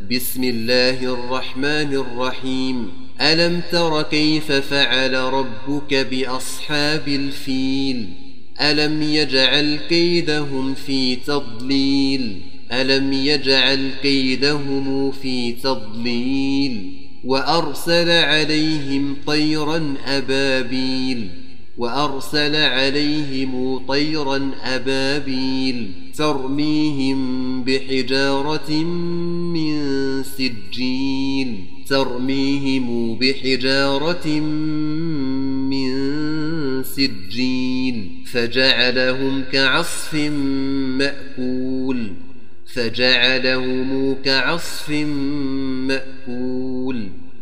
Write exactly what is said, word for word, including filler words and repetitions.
بسم الله الرحمن الرحيم. ألم تر كيف فعل ربك بأصحاب الفيل؟ ألم يجعل كيدهم في تضليل ألم يجعل كيدهم في تضليل وأرسل عليهم طيرا أبابيل وأرسل عليهم طيرا أبابيل ترميهم بحجارة من سجيل ترميهم بحجارة من سجيل فجعلهم كعصف مأكول فجعلهم كعصف مأكول